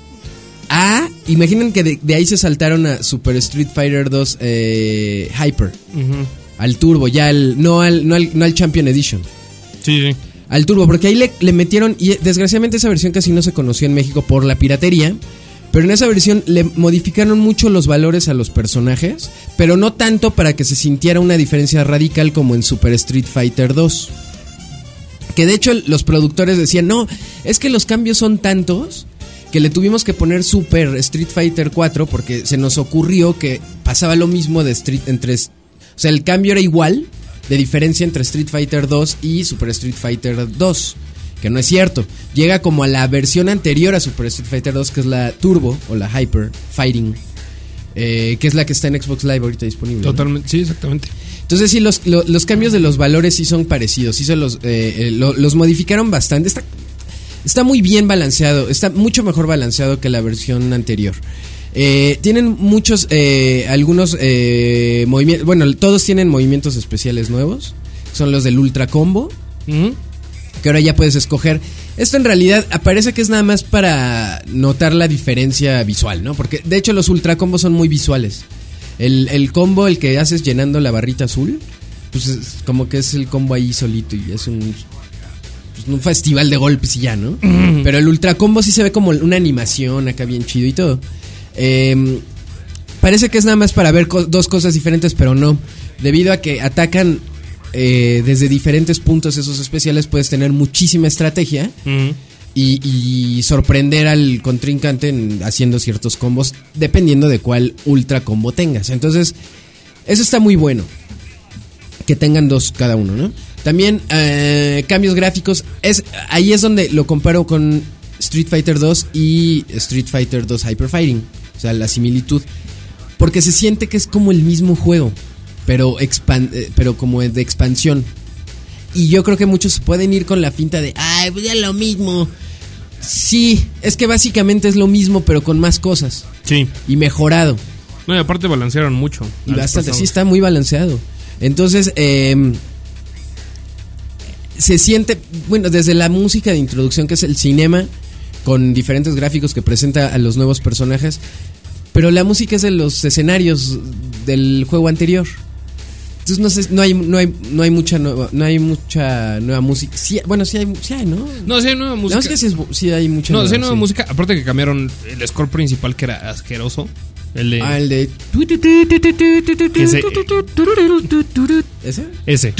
a, imaginen que de ahí se saltaron a Super Street Fighter 2 Hyper, al Turbo, ya no al Champion Edition. Sí. Al Turbo, porque ahí le metieron, y desgraciadamente esa versión casi no se conoció en México por la piratería. Pero en esa versión le modificaron mucho los valores a los personajes, pero no tanto para que se sintiera una diferencia radical como en Super Street Fighter 2. Que de hecho los productores decían, no, es que los cambios son tantos que le tuvimos que poner Super Street Fighter 4 porque se nos ocurrió que pasaba lo mismo de o sea, el cambio era igual de diferencia entre Street Fighter 2 y Super Street Fighter 2. Que no es cierto. Llega como a la versión anterior a Super Street Fighter 2, que es la Turbo o la Hyper Fighting, que es la que está en Xbox Live ahorita disponible. Totalmente, sí, exactamente. Entonces sí, los cambios de los valores sí son parecidos. Sí los modificaron bastante. Está muy bien balanceado. Está mucho mejor balanceado que la versión anterior. Tienen muchos, algunos movimientos. Bueno, todos tienen movimientos especiales nuevos. Son los del Ultra Combo. Que ahora ya puedes escoger. Esto en realidad parece que es nada más para notar la diferencia visual, ¿no? Porque de hecho los ultra combos son muy visuales. El combo, el que haces llenando la barrita azul, pues es como que es el combo ahí solito y es un festival de golpes y ya, ¿no? Pero el ultra combo sí se ve como una animación acá bien chido y todo. Parece que es nada más para ver dos cosas diferentes, pero no. Debido a que atacan desde diferentes puntos esos especiales, puedes tener muchísima estrategia y sorprender al contrincante haciendo ciertos combos dependiendo de cuál ultra combo tengas. Entonces eso está muy bueno, que tengan dos cada uno, ¿no? También cambios gráficos. Ahí es donde lo comparo con Street Fighter 2 y Street Fighter 2 Hyper Fighting. O sea, la similitud, porque se siente que es como el mismo juego, pero como de expansión. Y yo creo que muchos pueden ir con la finta de, ay, pues ya lo mismo. Sí, es que básicamente es lo mismo, pero con más cosas. Sí. Y mejorado. No, y aparte balancearon mucho. Y bastante, sí está muy balanceado. Entonces, se siente, bueno, desde la música de introducción, que es el cinema, con diferentes gráficos que presenta a los nuevos personajes. Pero la música es de los escenarios del juego anterior. Entonces no sé, no hay mucha nueva música. Sí, bueno, sí hay, ¿no? No, sí hay nueva música. No, es que sí hay mucha sí hay nueva música. Aparte que cambiaron el score principal, que era asqueroso. El de... Ese.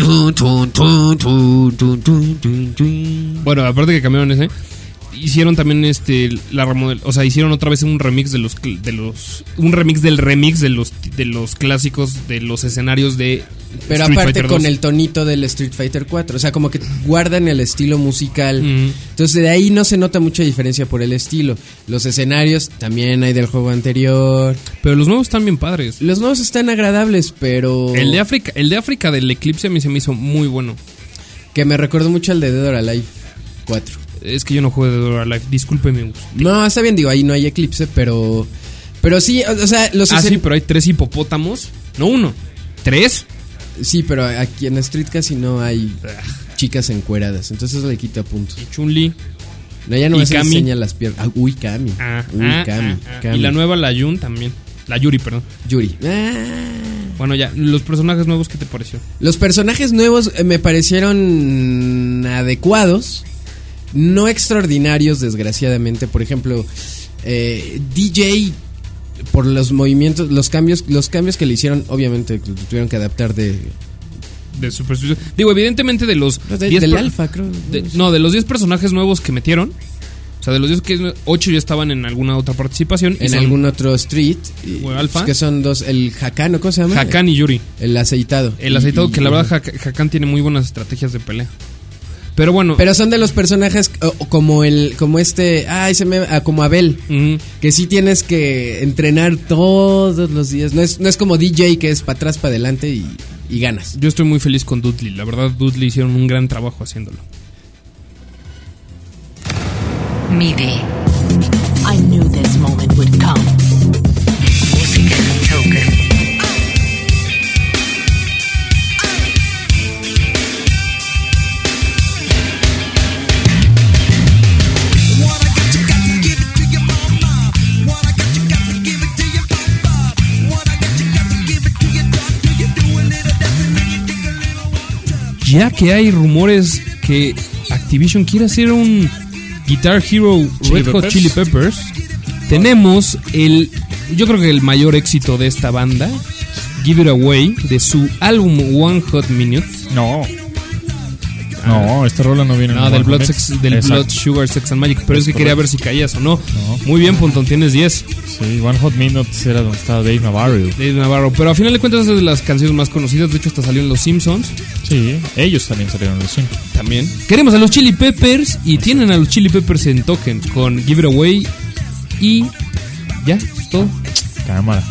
Bueno, aparte que cambiaron ese, hicieron también la remodel, o sea, hicieron otra vez un remix del remix de los clásicos de los escenarios de pero Street aparte Fighter con 2. el tonito del Street Fighter 4, o sea, como que guardan el estilo musical. Entonces de ahí no se nota mucha diferencia por el estilo. Los escenarios también hay del juego anterior, pero los nuevos están bien padres. Los nuevos están agradables, pero el de África del Eclipse a mí se me hizo muy bueno. Que me recordó mucho al de Dead or Alive 4. Es que yo no juego de Dead or Alive, discúlpeme. No, está bien, digo, ahí no hay Eclipse, pero sí, o sea, sí, pero hay 3 hipopótamos, no 1, 3. Sí, pero aquí en Street casi no hay chicas encueradas, entonces le quita puntos. Y Chun-Li. No, ya no me enseña las piernas. Uy, Kami. Kami. Y la nueva, la Yun también. La Yuri, perdón. Yuri. Bueno, ya, los personajes nuevos, ¿qué te pareció? Los personajes nuevos me parecieron adecuados, no extraordinarios, desgraciadamente. Por ejemplo, DJ, por los movimientos, los cambios que le hicieron, obviamente tuvieron que adaptar de Super Studio. Digo, evidentemente de los del alfa, creo. De los 10 personajes nuevos que metieron. O sea, de los 10 que 8 ya estaban en alguna otra participación. En algún otro Street. O alfa. Que son 2, el Hakan, ¿cómo se llama? Hakan y Yuri. El aceitado. Que la verdad Hakan tiene muy buenas estrategias de pelea. Pero bueno. Pero son de los personajes como Abel, que sí tienes que entrenar todos los días. No es como DJ, que es para atrás, para adelante y ganas. Yo estoy muy feliz con Dudley. La verdad, Dudley hicieron un gran trabajo haciéndolo. MIDI. I knew this moment would come. Música token. Ya que hay rumores que Activision quiere hacer un Guitar Hero Red Hot Chili Peppers, tenemos yo creo que el mayor éxito de esta banda, Give It Away, de su álbum One Hot Minute. No, esta rola no viene. No, del Blood Sugar Sex and Magic. Pero es que quería ver si caías o no. Muy bien, Pontón, tienes 10. Sí, One Hot Minute era donde estaba Dave Navarro. Pero a final de cuentas es de las canciones más conocidas. De hecho, hasta salió en Los Simpsons. Sí, ellos también salieron en Los Simpsons. También. Queremos a los Chili Peppers y tienen a los Chili Peppers en token con Give It Away. Y ya, es todo. Cámara.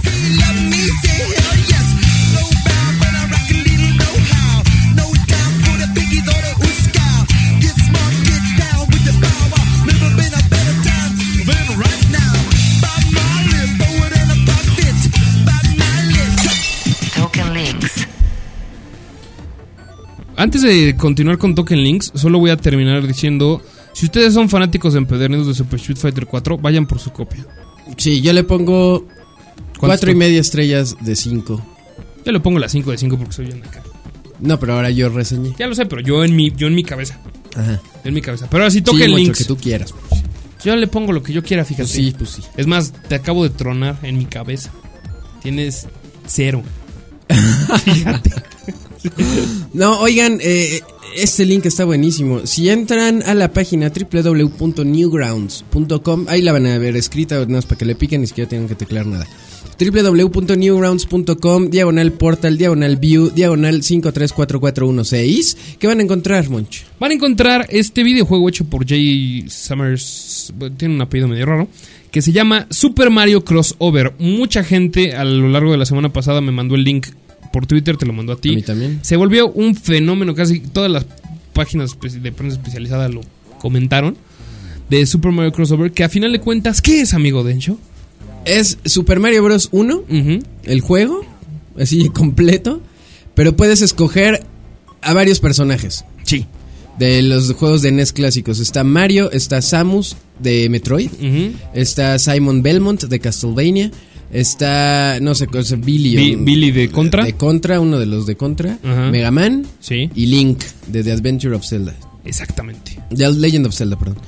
Antes de continuar con Token Links, solo voy a terminar diciendo: si ustedes son fanáticos empedernidos de Super Street Fighter 4, vayan por su copia. Sí, yo le pongo 4.5 estrellas de 5. Yo le pongo las 5 de 5 porque soy bien acá. No, pero ahora yo reseñé. Ya lo sé, pero yo en mi cabeza. Ajá. En mi cabeza. Pero ahora sí, Token Links. que tú quieras. Yo le pongo lo que yo quiera, fíjate. Pues sí. Es más, te acabo de tronar en mi cabeza. Tienes 0. Fíjate. No, oigan, este link está buenísimo. Si entran a la página www.newgrounds.com, ahí la van a ver escrita, no es para que le piquen, ni siquiera tienen que teclear nada. www.newgrounds.com, /portal, /view, /534416. ¿Qué van a encontrar, Monch? Van a encontrar este videojuego hecho por Jay Summers, tiene un apellido medio raro, que se llama Super Mario Crossover. Mucha gente a lo largo de la semana pasada me mandó el link por Twitter, te lo mandó a ti. A mí también. Se volvió un fenómeno, casi todas las páginas de prensa especializada lo comentaron, de Super Mario Crossover, que a final de cuentas, ¿qué es, amigo Dencho? Es Super Mario Bros. 1, el juego, así completo, pero puedes escoger a varios personajes. Sí. De los juegos de NES clásicos. Está Mario, está Samus de Metroid, está Simon Belmont de Castlevania, Está, no sé, Billy. Billy de Contra. De Contra, uno de los de Contra. Ajá. Mega Man. Sí. Y Link, de The Adventure of Zelda. Exactamente. The Legend of Zelda, perdón.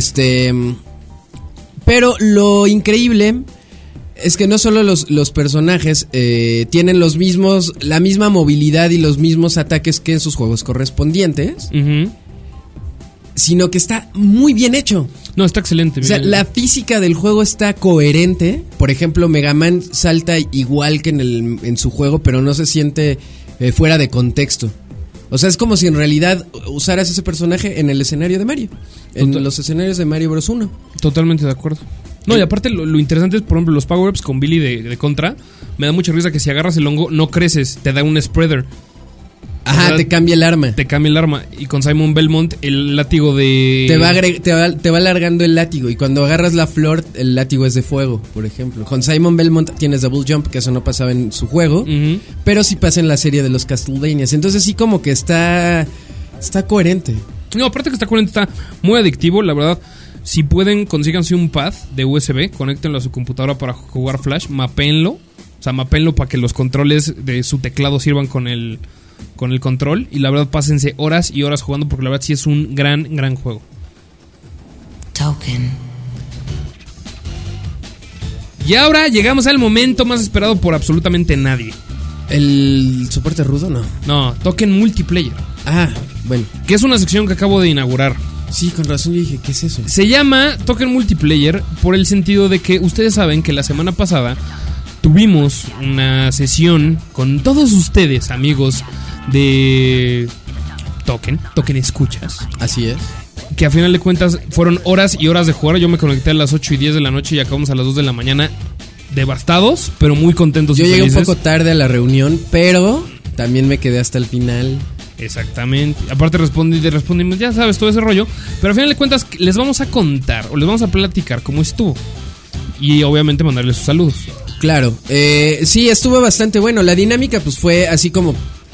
Pero lo increíble es que no solo los personajes tienen la misma movilidad y los mismos ataques que en sus juegos correspondientes, Ujú. sino que está muy bien hecho. No, está excelente. O sea, la física del juego está coherente. Por ejemplo, Mega Man salta igual que en su juego, pero no se siente fuera de contexto. O sea, es como si en realidad usaras ese personaje en el escenario de Mario. En los escenarios de Mario Bros. 1. Totalmente de acuerdo. No, y aparte lo interesante es, por ejemplo, los power-ups con Billy de Contra. Me da mucha risa que si agarras el hongo, no creces, te da un spreader. Ajá, O sea, te cambia el arma. Te cambia el arma. Y con Simon Belmont, el látigo de... Te va alargando el látigo. Y cuando agarras la flor, el látigo es de fuego, por ejemplo. Con Simon Belmont tienes double jump, que eso no pasaba en su juego. Ujú. Pero sí pasa en la serie de los Castlevanias. Entonces sí como que está coherente. No, aparte que está muy adictivo, la verdad. Si pueden, consíganse un pad de USB, conéctenlo a su computadora para jugar Flash, mapéenlo. O sea, mapéenlo para que los controles de su teclado sirvan con el control. Y la verdad, pásense horas y horas jugando, porque la verdad sí es un gran, gran juego. Token. Y ahora llegamos al momento más esperado por absolutamente nadie. ¿El soporte rudo? No. No, Token Multiplayer, Ah, bueno. que es una sección que acabo de inaugurar. Sí, con razón yo dije, ¿qué es eso? Se llama Token Multiplayer por el sentido de que ustedes saben que la semana pasada tuvimos una sesión con todos ustedes, amigos de Token Escuchas, Así es. que a final de cuentas fueron horas y horas de jugar. Yo me conecté a las 8 y 10 de la noche y acabamos a las 2 de la mañana devastados, pero muy contentos Yo y llegué un felices. poco tarde a la reunión, pero también me quedé hasta el final. Exactamente. Aparte respondimos, ya sabes, todo ese rollo. Pero al final de cuentas les vamos a contar o les vamos a platicar cómo estuvo. Y obviamente mandarles sus saludos. Claro, sí, estuvo bastante bueno. La dinámica pues fue así como...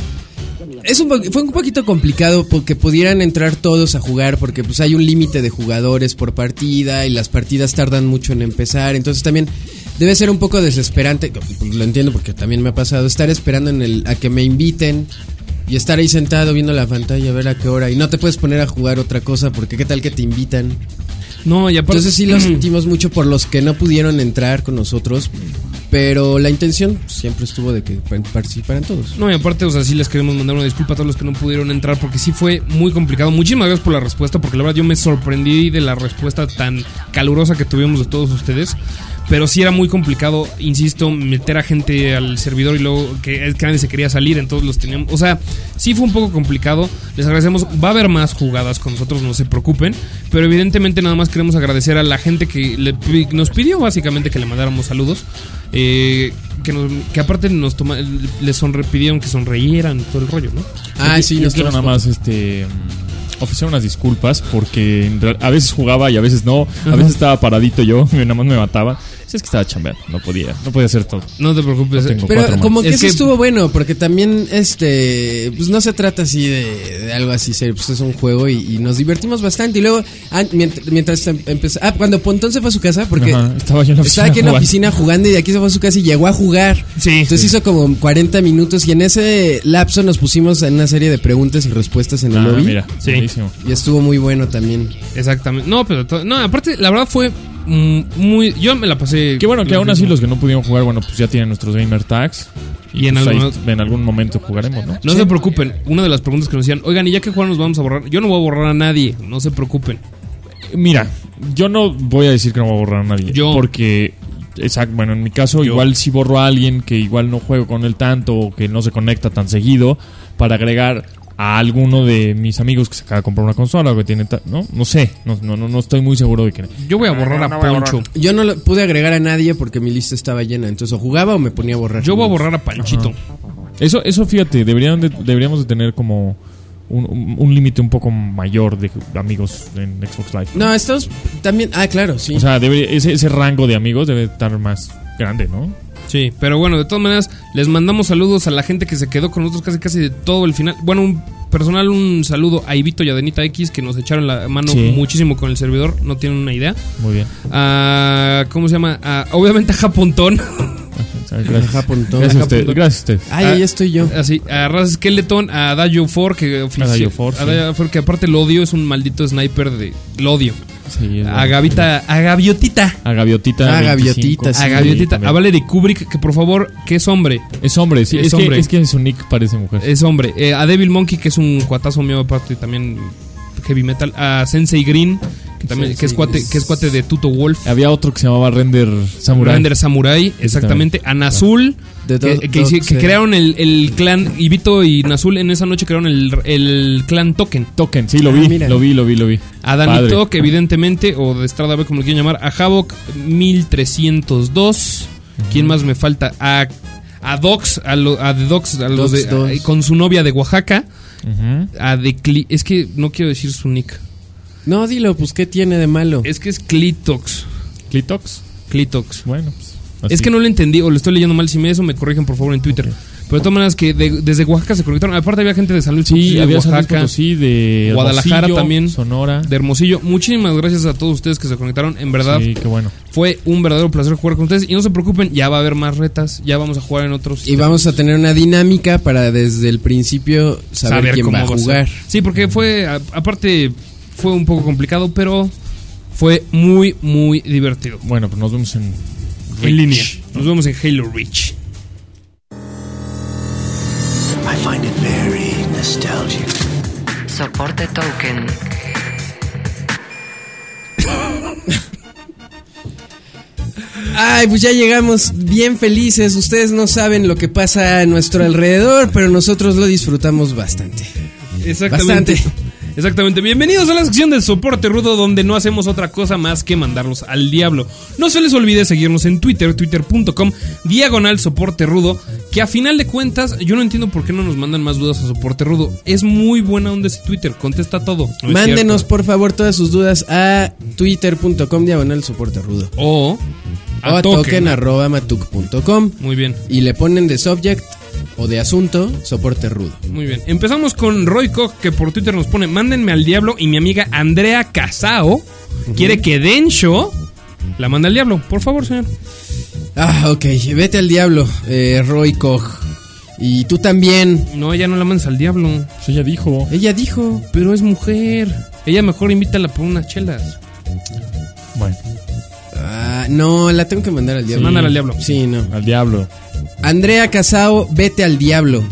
Fue un poquito complicado porque pudieran entrar todos a jugar, porque pues hay un límite de jugadores por partida y las partidas tardan mucho en empezar. Entonces también debe ser un poco desesperante, pues, lo entiendo porque también me ha pasado, estar esperando a que me inviten y estar ahí sentado viendo la pantalla a ver a qué hora, y no te puedes poner a jugar otra cosa porque qué tal que te invitan. No, y aparte... Entonces sí lo sentimos mucho por los que no pudieron entrar con nosotros, pero la intención siempre estuvo de que participaran todos. No, y aparte, o sea, sí les queremos mandar una disculpa a todos los que no pudieron entrar, porque sí fue muy complicado. Muchísimas gracias por la respuesta, porque la verdad yo me sorprendí de la respuesta tan calurosa que tuvimos de todos ustedes. Pero sí era muy complicado, insisto, meter a gente al servidor y luego que nadie se quería salir, entonces los teníamos... O sea, sí fue un poco complicado, les agradecemos. Va a haber más jugadas con nosotros, no se preocupen. Pero evidentemente nada más queremos agradecer a la gente que nos pidió básicamente que le mandáramos saludos. Que aparte les pidieron que sonreyeran, todo el rollo, ¿no? Ah, sí, yo quiero nada más ofrecer unas disculpas porque a veces jugaba y a veces no. A veces estaba paradito yo y nada más me mataba. Es que estaba chambeando, no podía hacer todo. No te preocupes. No tengo Pero 4 como más. que Es eso que- estuvo bueno, porque también pues no se trata así de algo así serio, pues es un juego y nos divertimos bastante. Y luego, mientras empezó, cuando Pontón se fue a su casa, porque Ajá, estaba yo en la estaba aquí en la jugando. oficina jugando y de aquí se fue a su casa y llegó a jugar. Sí. Entonces hizo como 40 minutos y en ese lapso nos pusimos en una serie de preguntas y respuestas en el lobby. Mira, Sí. buenísimo. Y estuvo muy bueno también. Exactamente. No, pero no, aparte la verdad fue muy... Yo me la pasé... Qué bueno que aún así los que no pudieron jugar, bueno, pues ya tienen nuestros gamer tags. Y en pues ahí algunos- en algún momento jugaremos, ¿no? No se preocupen. Una de las preguntas que nos decían, oigan, ¿y ya que juegan nos vamos a borrar? Yo no voy a borrar a nadie, no se preocupen. Mira, yo no voy a decir que no voy a borrar a nadie. Yo- Porque, exacto, bueno, en mi caso, Yo- igual si borro a alguien que igual no juego con él tanto o que no se conecta tan seguido, para agregar a alguno de mis amigos que se acaba de comprar una consola o que tiene... No sé, no estoy muy seguro de que... Yo voy a borrar a Poncho. Yo no pude agregar a nadie porque mi lista estaba llena. Entonces o jugaba o me ponía a borrar. Yo voy a borrar a Panchito. Eso fíjate, deberíamos de tener como un límite un poco mayor de amigos en Xbox Live. No, estos también... claro, sí. O sea, ese rango de amigos debe estar más grande, ¿no? Sí, pero bueno, de todas maneras, les mandamos saludos a la gente que se quedó con nosotros casi de todo el final. Bueno, un saludo a Ivito y a Denita X, que nos echaron la mano Sí. muchísimo con el servidor, no tienen una idea. Muy bien. ¿Cómo se llama? Obviamente a Japontón. Gracias. Japón.com. Gracias a usted. Gracias a usted. Ay, ahí estoy yo. Así, a Raz Skeleton, a Dayo For, que Dayo For, sí. que aparte lo odio, es un maldito sniper de. Lo odio. Sí, es A bueno. Gaviotita. A Gaviotita. Ah, Gaviotita, 25. sí. A Gaviotita. también. A Valerie Kubrick, que por favor, que es hombre. Es hombre, sí. Es Es, hombre. Que, es que en su nick parece mujer. Es hombre. A Devil Monkey, que es un cuatazo mío, aparte también heavy metal. A Sensei Green, que también que es cuate de Tuto Wolf. Había otro que se llamaba Render Samurai. Render Samurai, exactamente. A Nazul, De que crearon el clan. Ibito y Nazul en esa noche crearon el clan Token. Token, sí, lo Ah, vi, mira. lo vi. A Danito, Padre. que evidentemente, o de Estrada B, como lo quieran llamar. A Havok 1302. ¿Quién más me falta? A Dox, a The Dox, a los Dox, Dox. con su novia de Oaxaca. Ujú. A The es que no quiero decir su nick. No, dilo, pues ¿qué tiene de malo? Es que es Clitox. Clitox. Clitox. Bueno, pues. así. Es que no lo entendí o lo estoy leyendo mal. Si me eso me corrigen por favor en Twitter. Pero de todas maneras que desde Oaxaca se conectaron. Aparte había gente de San Luis Potosí, Sí, de había San Luis Oaxaca, Potosí, de Guadalajara Hermosillo, también. Sonora. de Hermosillo. Muchísimas gracias a todos ustedes que se conectaron. En verdad Sí, qué bueno. fue un verdadero placer jugar con ustedes. Y no se preocupen, ya va a haber más retas. Ya vamos a jugar en otros. Y vamos a tener una dinámica para desde el principio saber quién va a ser. jugar. Sí, porque aparte fue un poco complicado, pero fue muy, muy divertido. Bueno, pues nos vemos en En línea. Nos vemos en Halo Reach. I find it very nostalgic. Soporte token. Ay, pues ya llegamos bien felices. Ustedes no saben lo que pasa a nuestro alrededor, pero nosotros lo disfrutamos bastante. Exactamente. Bastante. Exactamente. Bienvenidos a la sección del soporte rudo, donde no hacemos otra cosa más que mandarlos al diablo. No se les olvide seguirnos en Twitter, twitter.com/soporte rudo, que a final de cuentas yo no entiendo por qué no nos mandan más dudas a soporte rudo. Es muy buena onda ese Twitter, contesta todo. ¿No es Mándenos cierto? por favor todas sus dudas a twitter.com/soporte rudo O o a token@matuk.com Muy bien. y le ponen de subject o de asunto soporte rudo. Muy bien. Empezamos con Roy Koch, que por Twitter nos pone: mándenme al diablo. Y mi amiga Andrea Casao quiere que Densho la mande al diablo. Por favor, señor. Ah, ok, vete al diablo, Roy Koch. Y tú también. No, ella no la mandes al diablo. Pues ella dijo. Ella dijo. Pero es mujer. Ella mejor invítala por unas chelas. Bueno, Ah, no, la tengo que mandar al diablo. Mándala al diablo. Sí, no. al diablo. Andrea Casao, vete al diablo.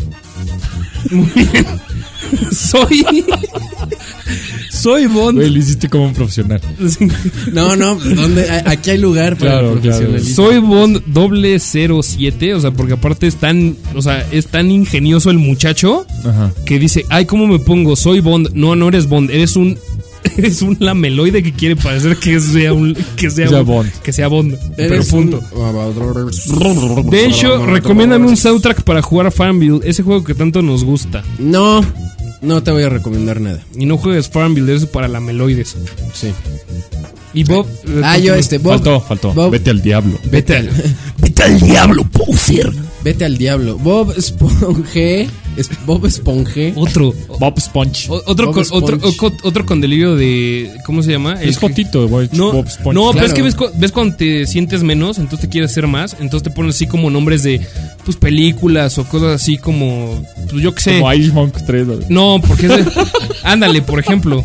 Soy Bond. Güey, lo hiciste como un profesional. No, ¿dónde? Aquí hay lugar para Claro, el profesionalismo. Soy Bond 007. O sea, porque aparte es tan ingenioso el muchacho Ajá. que dice: ay, ¿cómo me pongo? Soy Bond. No, no eres Bond. Eres un lameloide que quiere parecer que sea Bond. Que sea Bond. Pero Eres punto. un- De hecho, recomiéndame un soundtrack para jugar a Farmville, ese juego que tanto nos gusta. No te voy a recomendar nada. Y no juegues Farmville, eso es para lameloides. Sí. Y Bob. Bob. Faltó. Bob, Vete al diablo. Vete al. Vete al diablo, poser. vete al diablo. Bob Esponje. Bob Esponje. Otro. Bob Sponge. Otro Bob con, Sponge. otro con delirio de. ¿Cómo se llama? Es Jotito, güey. No, Bob Sponge. no, pero Claro. es que ves cuando te sientes menos, entonces te quieres hacer más, entonces te pones así como nombres de pues películas o cosas así como pues yo qué sé. Como Irish Monk 3. güey. No, porque es de, ándale, por ejemplo.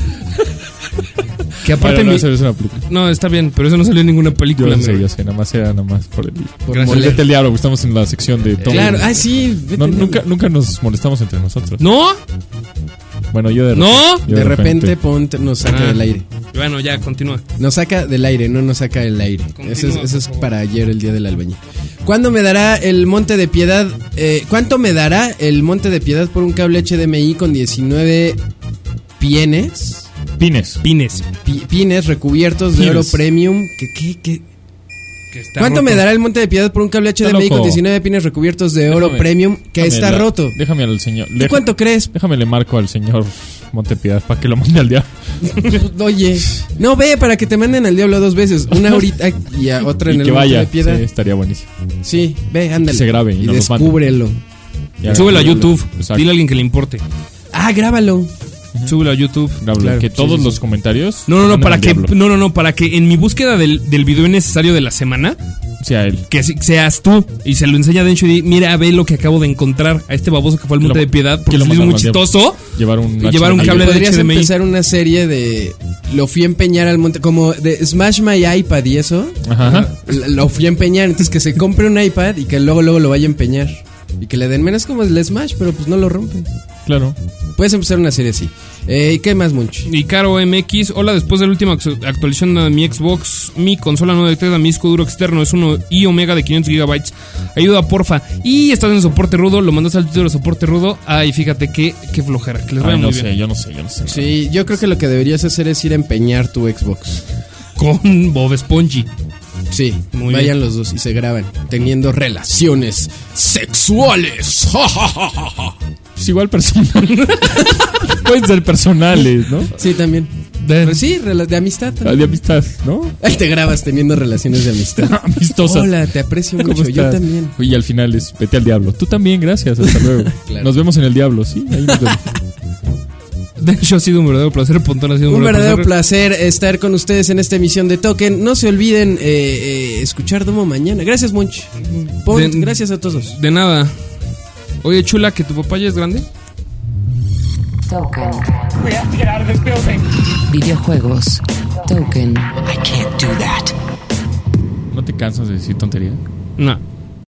Que aparte Bueno, no, mi- esa es una película. no, está bien, pero eso no salió en ninguna película. Yo sé, nada más era por el. Por Gracias. moler. Vete al diablo, porque estamos en la sección de todo. Claro, sí. vete No, al diablo. nunca nos molestamos entre nosotros. ¿No? Bueno, yo de ¿No? yo De repente Ponte nos saca Ah. del aire. Bueno, ya, continúa. Nos saca del aire, no nos saca del aire. Continúa, Eso es por favor. para ayer, el día del albañil. ¿Cuándo me dará el Monte de Piedad? ¿Cuánto me dará el Monte de Piedad por un cable HDMI con 19 pines? Pines. Pines recubiertos de oro Pines. premium. Que está ¿Cuánto roto. me dará el Monte de Piedad por un cable HDMI loco. con 19 pines recubiertos de oro Déjame- premium que déjame está la- roto? Déjame al señor. ¿Y cuánto crees? Déjame le marco al señor Montepiedad para que lo mande al diablo. Oye, no ve para que te manden al diablo 2 veces. Una ahorita y a otra en Y el que Monte vaya. de Piedad. Sí, estaría buenísimo. Sí, ve, ándale. Que se grabe y y nos los mande. descúbrelo. Ya, Súbelo a grábalo. YouTube. Exacto. Dile a alguien que le importe. Ah, grábalo. Súbelo a YouTube. Grábalo. Claro, Que sí, todos sí, los sí. comentarios. No, manden para al que diablo. no, para que en mi búsqueda del video necesario de la semana sea él. Que seas tú. Y se lo enseña a Densho y mira, ve lo que acabo de encontrar a este baboso que fue al Monte de Piedad. Porque lo es muy mandaron chistoso. Llevar un cable de Podrías HDMI. empezar una serie de... Lo fui a empeñar al monte... Como de Smash My iPad y eso. Ajá. Lo fui a empeñar. Entonces que se compre un iPad y que luego lo vaya a empeñar. Y que le den menos como el Smash, pero pues no lo rompes. Claro. Puedes empezar una serie así. ¿Qué más, Munch? Y Caro MX, hola, después de la última actualización de mi Xbox, mi consola no detecta mi disco duro externo, es uno iOmega de 500 GB. Ayuda, porfa. Y estás en soporte rudo, lo mandas al título de soporte rudo. Ay, fíjate qué flojera, que les vaya Ay, muy no bien. sé, yo no sé. Sí, yo creo que lo que deberías hacer es ir a empeñar tu Xbox. Con Bob Esponji. Sí, Muy vayan los dos y se graban teniendo relaciones sexuales. Pues igual personal. Pueden ser personales, ¿no? Sí, también. Pero sí, de amistad también. De amistad, ¿no? Ahí te grabas teniendo relaciones de amistad. Amistosas. Hola, te aprecio ¿Cómo mucho. Yo estás? también. Y al final es vete al diablo. Tú también, gracias. Hasta luego. Claro. Nos vemos en el diablo, sí. Ahí nos vemos. Densho, ha sido un verdadero placer. Pontón ha sido Un verdadero placer estar con ustedes en esta emisión de Token. No se olviden escuchar Domo mañana. Gracias, Monch. Gracias a todos. De nada. Oye, chula, ¿que tu papá ya es grande? Token. Videojuegos. Token. I can't do that. ¿No te cansas de decir tontería? No.